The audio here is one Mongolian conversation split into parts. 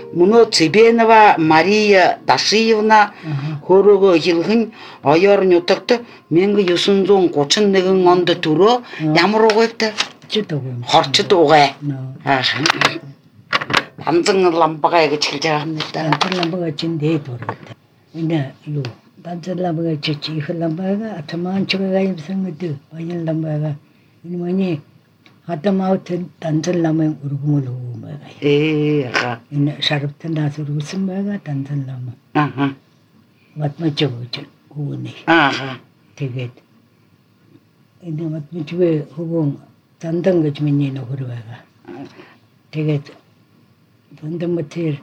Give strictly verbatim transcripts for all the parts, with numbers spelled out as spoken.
Муно Цыбенова Мария Дашиевна хөрөөгөө хэлхэн оёор нутагт мянга юусан зуун гучин нэгэн онд төрөө ямар угайтай хорчд угай. Ааха. Данзан ламбага гэж хэлж байгаа юм да. Данзан ламбага чинь дээд урагтай. Энэ юу данзан ламбага чи их ламбага атаман чугаа юмсан гэдэг баян ламбага энэ миний хатамаутын данзан ламын ургумул уу байгаа. Ээ ага. Энэ шарвтанаас ургусан байгаа данзан лам. Ааха. Матмачгооч үүний. Ааха. Тэгээд энэ матмачгүй хөвөн зандан гэж миний нөхөр байгаа. Тэгээд зандан матэр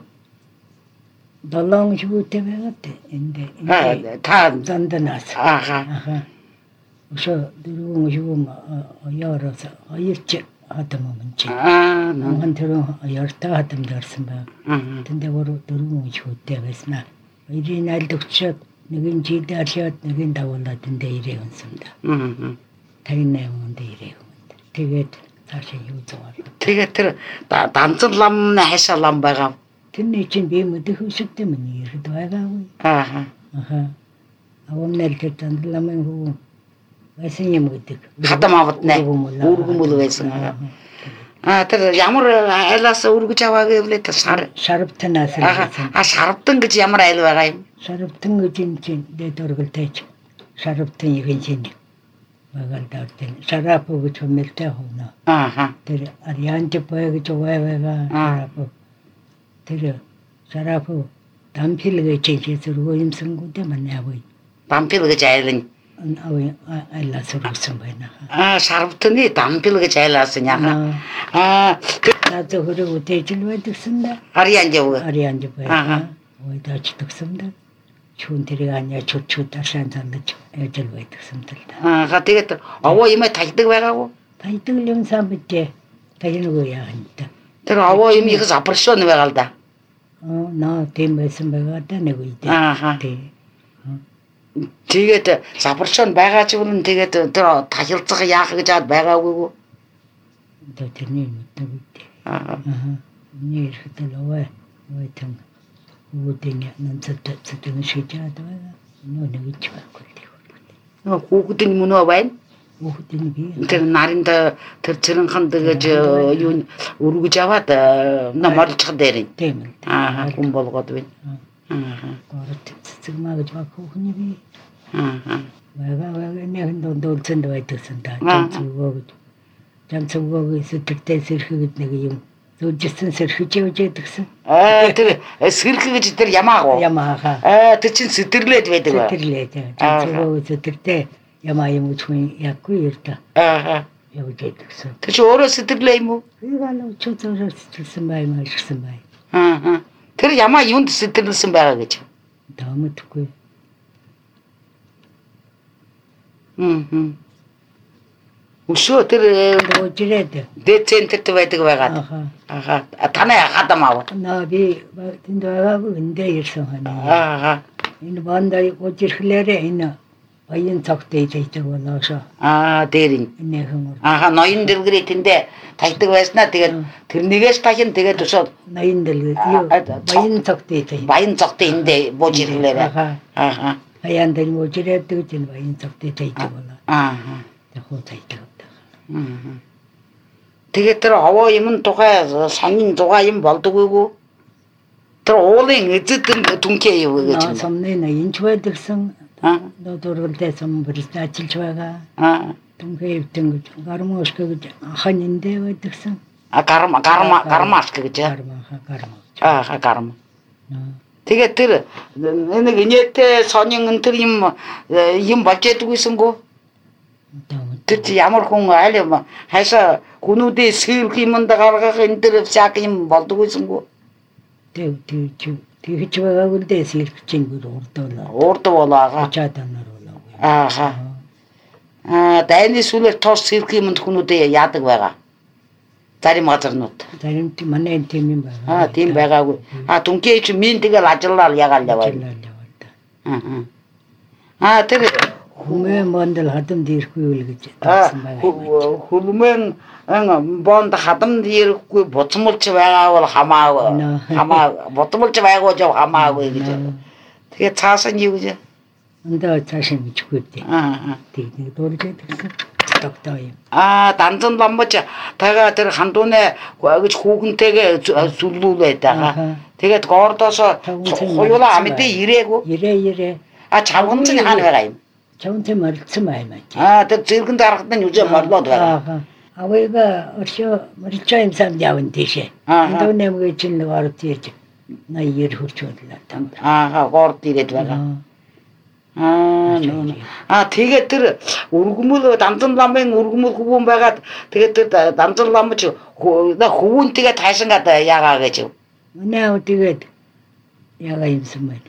долоон шүүтэй байгаа те энэ та занданаас. Ааха. Ааха. Ошо дөрвөн шүүм оёроос оёрч хатаман чи. Аа нанган тэр оёртаа хатам дэрсэн байна. Тэндээ өөр дөрвөн шүүтэй байснаа. Ирийн айлдагчаад нэгэн жидааршаад нэгэн дагуулаад тэндээ ирээ өнсөн да. Аа. Тагнаа өнд ирээ. Тэгээд цаашаа юу зовоо. Тэгээд тэр данзан лам хайшаа лам байгаа. Тэрний чинь би мэдэх үсэгтэй миний ирэхэд байгаагүй. Ааха. Аха. Авамнал тэр данзан ламын хүү байсан юм гэдэг. Хатам авднаа. Үргүмөл байсан. Аа тэр ямар айлаас үргэж аваа гэвэл тэр шар шарвтанаас байсан. Аа шарвтан гэж ямар айл байгаа юм? Шарвтан гэж энэ чинь дэд оргилтайч. Шарвтан юм чинь. Магаал дартын шарапу гэж хэмэлтэй хоноо. Ааха. Тэр ариант пой гэж байгаа. Шарапу. Тэр шарапу дампил гэж чи зүргөө юмсан гүдэ манайвай. Дампил гэж айлын аваа айлаас үргэсэн байна. Аа шарвтаны дампил гэж айлаас яха. Аа наад хөрөг үтэжл байдагсан да. Ариант яв. Ариант пой. Аа. Ой даач төгсөн да. Чүн тэрийг аня чуд чуд ашаан зандаж ажил байдагсан л да. Аа тэгээд овоо юм тагдаг байгаагүй. Тагдаг юм сан битээ. Тагнаггүй яа хэнтэй. Тэр овоо юм их запрещен байгаа л да. Аа наа тийм байсан байгаа да нэг үед. Ааха. Тий. Тэгээд запрещен байгаа ч үлэн тэгээд тэр тахилцах яах гэж аад байгаагүй. Одоо тэрний мэддэг үү. Аа. Аа. Нэр хэтэл овоо ой тань. Үүдэн нэмцэд цэдэн шийдээд байгаа. Нөө нэг ч байхгүй. Нөө хүүхдийн мөн үү байна? Хүүхдийн би. Тэр нарийнда тэр цэрэнхан дэгэж юу өргөж аваад намарлцах дээр. Тийм. Аа хүн болгоод байна. Аа. Горт цэцэг маа гэж баг хүүхний би. Аа. Бага бага нэг дондол цэнд байдсан да. Цэцгөө гэж. Цэцгөө сэтгэлтэй сэрхэгэд нэг юм. Зүжсэн сэрхэж явж ядагсан. Аа тэр сэрхэ гэж тэр ямаагаа. Ямаагаа. Аа тэр чин сэтэрлээд байдаг ба. Сэтэрлээд. Цэцгөө сэтертэй ямаа юм үгүй яггүй ярда. Аа. Явж ядагсан. Тэр чи өөрөө сэтэрлээ юм уу? Би галуу чөтөөр сэтэрсэн бай маа ирсэн бай. Аа. Тэр ямаа юунд сэтэрлсэн байгаа гэж. Таамадгүй. Мм. Өшөө тэр өжрээд дээд центрт байдаг байгаа. Аха. Аха. Танай хатам аваа. Наа би тэнд байгаагүй эндээ ирсэн ханаа. Аха. Энэ бандаа өжрхлээрээ энэ баян цогтой зайдаг болоошоо. Аа дээрин. Энэхэн. Аха ноён дэлгэрээ тэндээ тагдаг байснаа тэгээд тэрнийгээс тахин тэгээд өшөө ноён дэлгэр юу баян цогтой зай. Баян цогтой эндээ бууж ирлээ. Аха. Аха. Баян дэлгэр өжрээд гэж энэ баян цогтой зайдаг болоо. Аха. Яг хөө зайдаг. Тэгээд тэр овоо юм тухай сонин зугаа юм болдгоогүй. Тэр уулын эзэд түнхээ юу гэж юм. Сомны энэ ч байдагсан. Аа. Дөрвөлдөө сом бүрст ажиллаж байгаа. Аа. Түнхээ өвтөн гэж гармошк гэж хан эндээ байдагсан. А гарма гарма гармашк гэж. Гарма гарма. Аа гарма. Тэгээд тэр нэг инээтэй сонин энэ тэр юм юм болж ядгүйсэнгөө. Тэр ямар хүн айл юм хайшаа хүнүүдээ сэрх юмд гаргах энэ төр всяк юм болдгойсэнгүү. Тэг тэг тэгж байгаагүй дээ сэрх чинь бүр урдуулаа. Урдуулаа. Ачаад анаар болоо. Ааха. Аа дайны сүлээр тоос сэрх юмд хүнүүдээ яадаг байгаа. Зарим газарнууд. Зарим манай тийм юм байна. Аа тийм байгаагүй. Аа түнхээ чи минь тэгэл ажиллаад ягаал яваа. Аа. Аа тэр Хүмээ мондол хадамд ирэхгүй үл гэж Аа тавьсан байгаа. хүмэн бонд хадамд ирэхгүй буцмалж байгаа бол хамаагүй. Хамаа буцмалж байгаагүй жав хамаагүй гэж. Тэгээ цаашаа юу гэж? Ондоо цаашаа мэдхгүй дээ. Аа. Тэг нэг дуулаад гэсэн тогтоо юм. Аа данзан ламбаж тагаа тэр хандууны гэж хүүхэнтэйгээ сүллүүлээд байгаа. Тэгээд гоордоос хоёулаа амдээ ирээгүй. Ирээ ирээ. А чавганцны хаана байгаа юм? Чавганцны морилсан бай маа. Аа тэр зэрэгэн дарахад нь юуж морлоод байгаа. Авайга оршоо морилчаа юм санд явна тийшээ. Хандууны мөгийн чинь нэг орд ирж наяр хурч бодлоо там. Аа гоорд ирээд байгаа. Аа нөө. Аа тэгээд тэр өргөмөл данзан ламын өргөмөл хөвөн байгаад тэгээд тэр данзан ламч хөвөн тэгээд тайсан гад яагаа гэж. Манай тэгээд яагаа юмсан байна.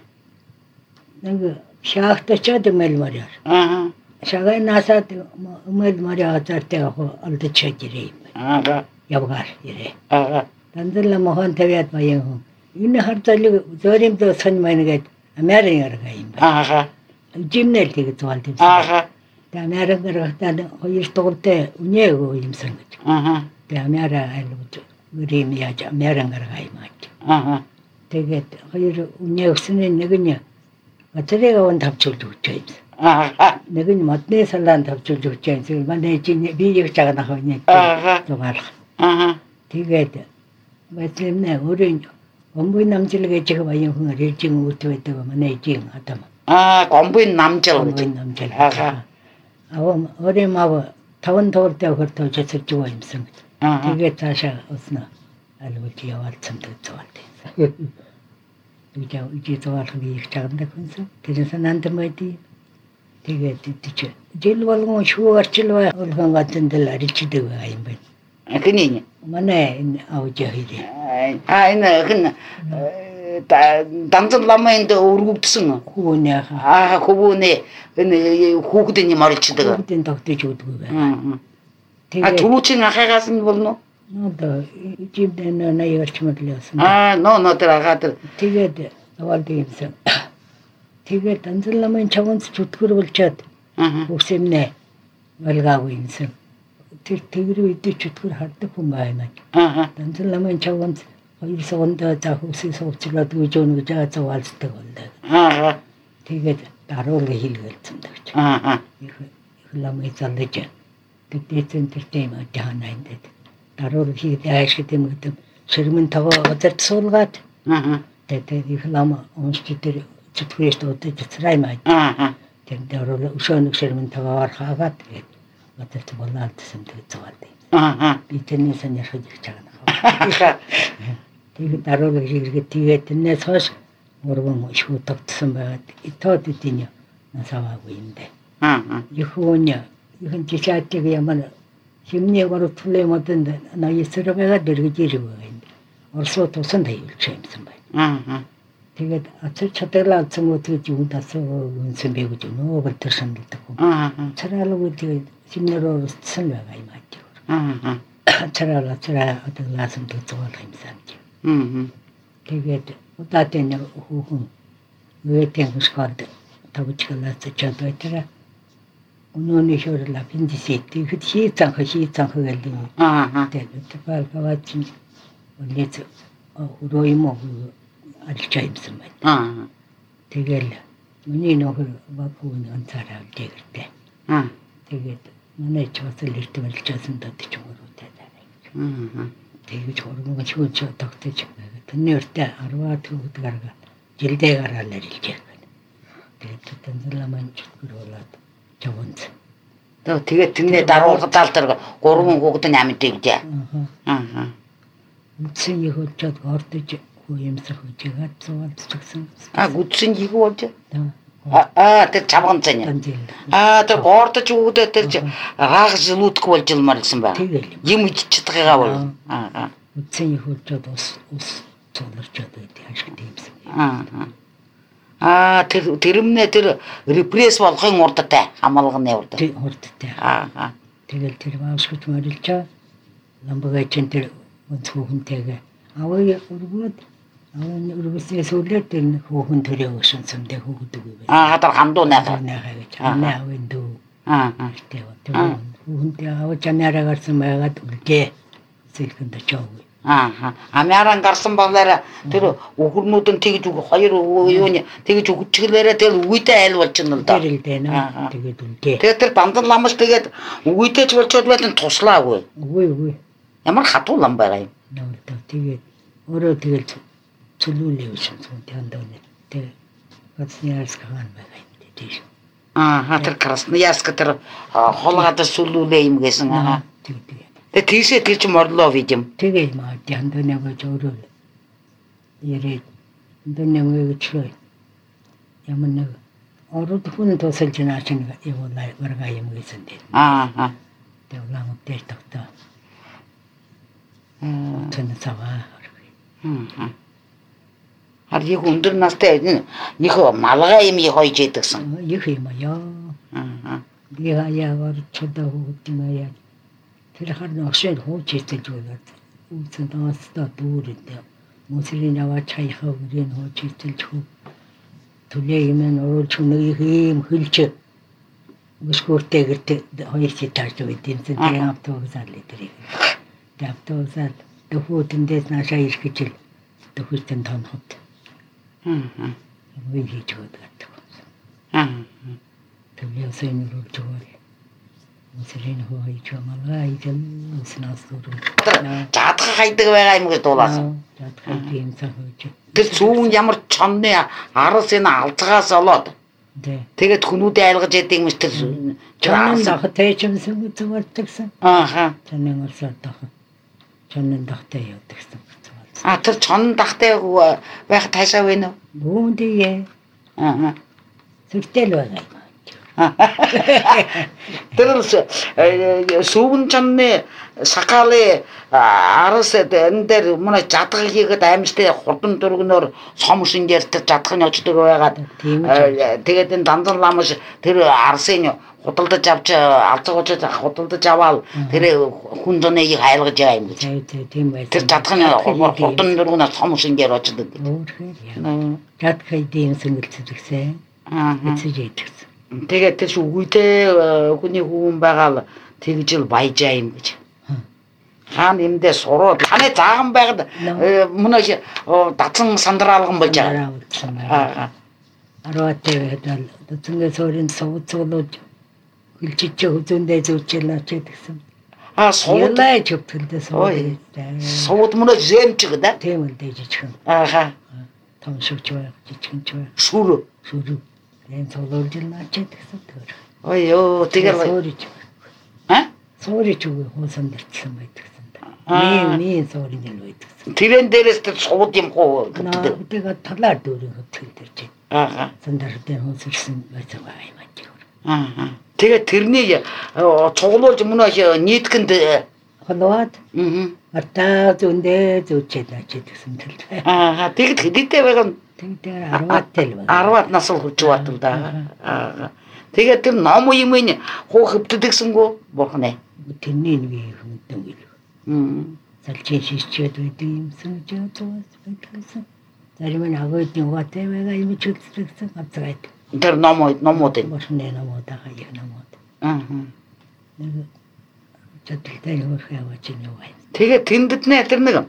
Нэг шахтачаад мэл марьяар. Аа. Шагай насаад мэл марьяа зартай олдчихж ирээ юм. Аа. Явгаар ирээ. Аа. Данзан лам хон тавиад баян. Энэ хардалыг зөримдөө сонь майнгээд Америк гаргаа юм. Аа. Жимнэл тэгээд зуалд юм. Аа. Тэгээд Америк гаргатаа хоёр дугаартай үнээгөө юмсан гэж. Аа. Тэгээд Америк айлгууд гэрим яаж Америк гаргаа юм аа. Аа. Тэгээд хоёр үнэ өснөө нэг нь батарейг аван тавчулж өгч юм. Аа. Нэг нь модны салаан тавчулж өгч юм. Манай чинь би яг чагаа нах байна. Аа. Зугаар. Аа. Тэгээд батарейнаа өөрийн гомбой намжил гэж баян хүн режим үүт байдаг манай жин адам. Аа гомбой намжил гэж намжил. Аа. Авам өөрийн мав таван тууртай хөртөө чацж байгаа юмсан. Тэгээд цаашаа уснаа алгуулж яваалцсан гэж зуалд. Үгүй үгүй зуалх их чагнаа хүнсэн. Тэрээс нандам байдий. Тэгээд тийч жил болгон шүү арчилва олгон гатандал аричдэг байгаа юм байна. Хэний? Манай авж яваа. Аа энэ хэн данзан ламын өргөвдсөн хүүнээ. Аа хүүнээ энэ хүүхдийн морилчдаг. Хүүхдийн тогтож өгдөг байна. А түрүүчийн ахагаас нь болно. Ноо жимдэн наяарч мэдлээсэн. Аа ноо ноо тэр агаа тэр тэгээд аваад юмсан. Тэгээд данзан ламын чавганц зүтгэр болчоод үсэмнэ walgаагүй юмсан. Тэр тэгэр үдэ зүтгэр харддаг хүн байна. Аа данзан ламын чавганц хоёр согондоо за хүсээ сууцлаад гэж өнгө жаа зоваалцдаг болдог. Аа тэгээд даруул хийлгэлцэн дагч. Аа их ламын залж тэгээд цэнтертэй юм таанайд. Даруул хийгээд аашиг дэмэгдэв. Ширмэн таваа газарт суулгаад. Аа тэгээд их лам онцтой тэр зүтгэрээс дуудаж црай маа. Аа тэгээд даруул өшөөнөг ширмэн таваар хаагаад тэгээд газарт болаалтсан тэгээд зоваад. Аа би тэрнээс нь яхаж их чагаа. Тэгээд даруул хийгээд тэгээд тэрнээс хойш урган шүү тогтсон байгаад итод үдийн насаваагүй юм дээ. Аа Юхоня юхэн жишаатыг ямар химний гортлээ модонд наясрага дэргэж ирэх юм. Орсоо тусан тайвч юмсан байна. Аа тэгээд ацар чадгалаа цэнгүүт юм дасуу үнсэн бэ гэж нөө бэлтэр шанддаг. Аа царалгүй тэгээд синероо устсан байгаа юм аа. Аа царалаа цараа одлаасан дүүцгоол юмсан. Аа тэгээд удаатай хүүхэн үеийн хөшгөөд тавчгалаас чадвараа өнөөний шорлаа пиндисэт тэгэхэд хийцанх хийцанх гэдэг. Аа тэгээд балгаваач үнэт өрөөймөө алчаа юмсан байна. Аа тэгэл миний нөхөр бапуун анцаараа дэгэртэй. Аа тэгээд манай ч бас л ирт барилчаасан дод ч өрөөтэй дараа. Аа тэгж хөргөн шүүж тогтож тэрний өртөө арваа төгөд гарга жилдээ гараал ирж байна. Тэгээд тэнцэлээ маань чөтгөрүүлээд жаванц. Тэгээд тэрний даруулгадаал тэр гурван хүүхдийн амьд дээ. Аа. Аа Үтсэн их болчоод гордож хүү юмсах үжигээд зугаалцчихсан. А гүдсэн жиг болж. Аа. Аа тэр чавганцаа. Аа тэр гордож өгдөө тэр раах жилүүдх болж илмарсан байна. Юм иччихдгаа бол. Аа. Үтсэн их болчоод ус ус цолорчод байдаг ашиг тиймсэн. Аа. Аа тэр тэрмнээ тэр репресс болохын урдтай хамгаалгын урд. Тий урдтай. Аа. Тэгэл тэр маашгч морилчаа ламбагачин тэр өнцгөнтэйгээ аваа өргөөд Үргэлжлээ сүлээд энэ хүүхэн төрөө өшөн сүмдээ хүүгдэг байсан. Аа хатар хамдуу найгаа. Найгаа гэж. Манай аавын дүү. Аа аа. Тэгээ хүүхэнтэй аав чанараа гарсан байгаад үлдээ. Сэлхэнд очоогүй. Аа амяран гарсан болоороо тэр өхөрнүүд нь тэгж хоёр юуны тэгж өгчглээрээ тэр үгүйтэй айл болчихно л доо. Тэр л дээ наа. Тэгээд үлдээ. Тэгээд тэр бандан ламш тэгээд үгүйтэй ч болчиход байл нь туслаагүй. Үгүй үгүй. Ямар хатуу лам байгаа юм. Наа тэгээд өөрөө тэгэл цөлүүлээ өшөн сүнтэй андаа тэ Красноярск хаан байгаа юм дээ. Аа тэр Красноярск тэр холгоод сүлүүлээ юм гэсэн аа. Тэгээ тийшээ тэр ч морлоо видим. Тэгээ юм аа андаа нэг өөрөө ярээ андаа нэг чөө ямар нэг орууд хүн тусалж наач нэг явуулаа варга юм гэсэн дээ. Аа аа. Тэгээ улаан дээр тогтоо. Аа тэнд цаваа. Аа. Арийг өндөр настай нэг малгай юм хойж идэгсэн. Их юм яа. Аа. Яа яагаар чудаа хөөдмөө яа. Тэр харна ошид хууч идэж байгаа. Үсэн таастаа дүүрэд. Мөсрийн аваа чайхаа үрийн хууч идэж хөө. Түлээ юм оруулж нэг юм хөлч. Өсгөртэй гэртээ хоёр чи таарч өгдөө. Тэр автобусаар л тэр. Тэр автобусаар дөхөөдөндөөс наашаа ирэх гэж л дөхөстөн тонхот. Аа. Юу хийж байгаа. Аа. Тэвээ сайн рүүж байгаа. Мөсрийн хөөж байгаа ижил уснаас дөрөв. Жаадах хайдаг байгаа юм гэж дуулаасан. Жаадах юм цаахж. Тэр сүүн ямар чонны араас энэ алцгаас олоод. Тэгээд хүмүүдээ айлгаж яадаг юм тэр. Чонны дах тэйчмсэн зүгээрдэгсэн. Ааха. Чонны орсоо дах. Чонны дахтай явдагсан. А тэр чон дахтай байх таашаа вэ нэ? Бүүндээ. Аа. Сүртэл байгаа юм. Тэр сүүн чонны сакалы араас энэ дээр манай жадгал хийгээд аимштай хурдан дөргөнөөр сом шинээр тэр жадганы очдог байгаад тэгээд энэ дандан ламш тэр арсын худалдаж авч алцгоочод худалдаж аваад тэр хүн зөнийг хайлгаж байгаа юм гэж. Тийм байх. Тэр жадганы хурдан дөргөнөөр сом шинээр очдог. Жадгай дэм сэнгэлцэгсэн. Аа. Эцэжээдсэн. Тэгээд тэр үгүйтэй хүний хүүн байгаа л тэгж л баяжаа юм гэж. Хаан юмдээ сурууд ханаа зааган байгаад мөн дацсан сандраалган болж байгаа. Аа. Арваатай байдал дацангээ суурин сууцуулууд хилчиж хүзүүндээ зүвчээлээ ч гэсэн. Аа суудаа чөвтөлдөө сууд. Сууд мөн зэмчиг да. Тийм л дээ жижигхэн. Ааха. Том шүч бай жижигхэн ч бай. Шүрүү. Шүрүү. Энэ цололж наач гэсэн тэр. Ой ёо тэгэл суурич. А? Суурич үгүй хуусан дэрчсэн байдаг. Мин мин суурин л байдаг. Тэрэн дээрээс тэр сууд юм хоо гэдэг. Тэгээд талаар дүүрэн хөтөлдөрч. Аа. Сандартай хөөсөрсөн байсан юм аа. Аа. Тэгээд тэрний цуглуулж мөн нийтгэнд холоод. Аа. Ата зөндөө зүүчээд ачиж гэсэн тал. Аа. Тэгэд хэдийтэй байгаа юм. Тэгээд арваатай л байна. арваад нас л хүрч баатал да. Аа. Тэгээд тэр ном юм ин хуу хөвтдэгсэнгүү бурхнаа. Тэрний нэг хүмдэн ил. Мм. Салчийн шишчээд үйдэг юмсан жоо байсан. Зарим нь агуудын хуватай байгаа юм ч үзсэн авцгаад. Тэр номоо номууд энэ. Бошны номууд аа яг номууд. Аа. Нэг чаттай хөрхөө аваач нь юу вэ? Тэгээд тэндэд нэ тэр нэг.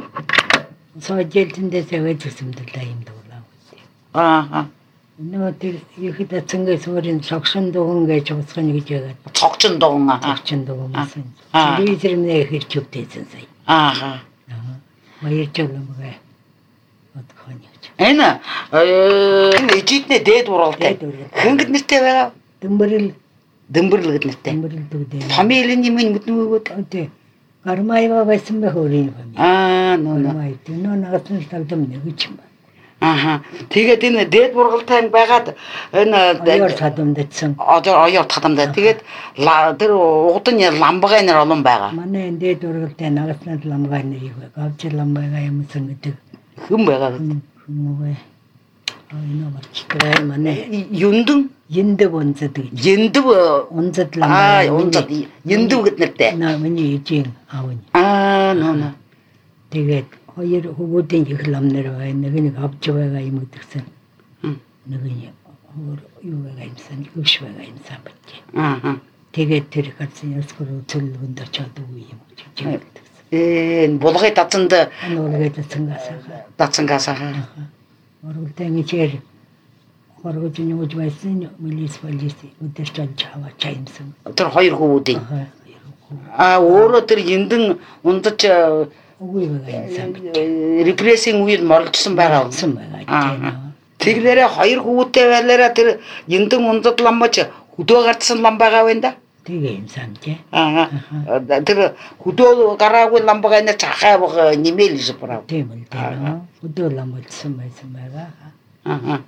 Сojэлтэндээс яваад зүсэмдэлээ юм дуулаа. Аа. Нөө тэр ихэд ацангаа суурин цогсон дуган гэж уусгана гэж яагаад. Цогсон дуган аа. Цогсон дуган гэсэн. Телевизэрнээ хэрч өвдөөсөн сая. Аа. Баяр жоломгоо. Отхониоч. Энэ энэ ижиднээ дээд уралтай. Хөнгөд нэртэй байгаа. Дэмбэрэл дэмбэрэл гэд нэртэй. Дэмбэрэл дүүдээ. Фамилийн юм мэднүүгөөд. Тий. Гармайва байсан бэ хөрийн фамили. Аа нөө нөө. Гармай тэнөө нагасан талдам нэг юм. Аха. Тэгээд энэ дээд бургалтай байгаад энэ оёр хадамдсан. Оёр хадамдаа. Тэгээд тэр угдын ламбагай нэр олон байгаа. Манай энэ дээд бургалтай нагасны ламбагай нэр юу вэ? Гавч ламбагай юмсан гэдэг. Хүм байгаа гэдэг. Хүмээ. Аа энэ марчтай манай юндэн Яндэв унцад гэж. Яндэв унцад ламбагай. Аа унцад яндэв гэд нэртэй. Наа миний ээжийн аав нь. Аа нөө нөө. Тэгээд хоёр хөвгүүдийн ихлам нэр байгаа. Нэг нэг авч байгаа юм гэдгсэн. Нэг нь юу байгаа юмсан, юуш байгаа юмсан бат. Аа. Тэгээд тэр хацсан яскруу төлөвөнд очоод үгүй юм гэж. Э болгой дацанд болгой дацангасаа. Дацангасаа. Оролтын ичээр оргожны үуж байсан мэлис полис өдөрч чаваа чаймсан. Тэр хоёр хөвгүүдийн. Аа өөрөө тэр эндэн ундаж үгүй байгаа юмсан. Репрессийн үед моролцсон байгаа юм байгаа. Тэгнэрээ хоёр хөвгүүдтэй байлаараа тэр эндэн ундад ламбач хөдөө гардсан лам байгаа вэ да? Тэгээ юмсан тий. Аа. Тэр хөдөө гараагүй ламбага нэ чахаа баг нэмэл гэж брав. Тийм үү тий. Хөдөө лам болсон байсан байгаа. Аа.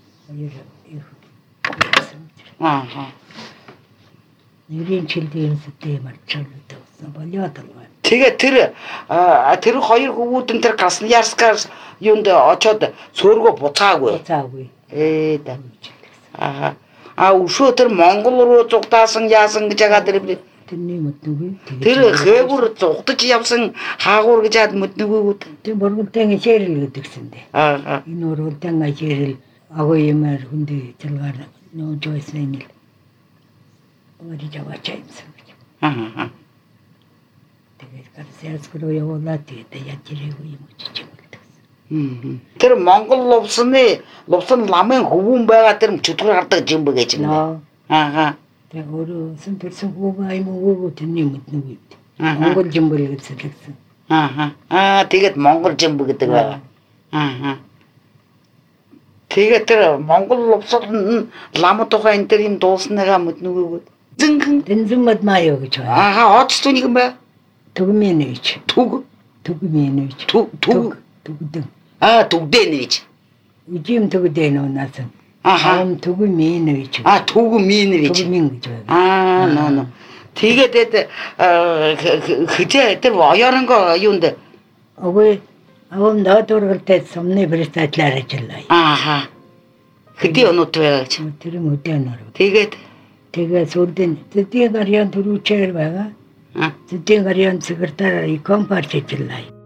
Аа. Нэрийн чилдийн сэтэй марчаалтай болсон болоод байна. Тэгээ тэр тэр хоёр хөвгүүдэн тэр Красноярскаар юунд очоод сөөргөө буцаагүй. Буцаагүй. Ээ да. Аа. А өшөө тэр Монгол руу зугдаасан яасан гэж байгаа тэр тэрний мэднэгүй. Тэр хээгүр зугдаж явсан хаагуур гэж хаад мэднэгүй. Тэр боргонтын шээрэл гэдгсэн дээ. Аа. Энэ боргонтын шээрэл агуу юмар хүндээ залгаар нөөж байсан юм. Ори жаваач юмсан. Аа. Тэгээд Красноярскруу явуулаад тэгээд ячирээгүй юм гэж юм. Тэр Монгол лувсны лувсан ламын хөвүүн байгаа тэр чөтгөр гардаг жимбэ гэж байна. Аа. Тэр өөрөө сэн персэн хөвөө юм уу тэрний мэднэгүй. Монгол жимбэ гэж хэлсэн. Аа. Аа тэгээд Монгол жимбэ гэдэг байна. Аа. Тэгээд тэр Монгол лувсан лам тухай энэ тэр юм дуусныгаа мэднэгүй. Зинхэн тэнзэн мод маяа гэж байна. Аа оц түүнийг юм ба. Түгмэнэж. Түг. Түгмэнэж. Түг. Түг. Түгдэн. Аа түгдэнэж. Үжим түгдэн унаасан. Аа. Түгмэнэж. Аа түгмэнэж. Түгмэн гэж байна. Аа нөө нөө. Тэгээд хитэ тэр оёронго юунд. Ого авам даатургалтай сомны брэстатлаар ажиллаа. Аа. Хитэ өнөт байгаа ч. Тэр мөдөн нөр. Тэгээд тэгээ сүлдэн тэдний гарьяан төрүүчээр байгаа. Аа. Тэдний гарьяан секретар компарч ажиллаа.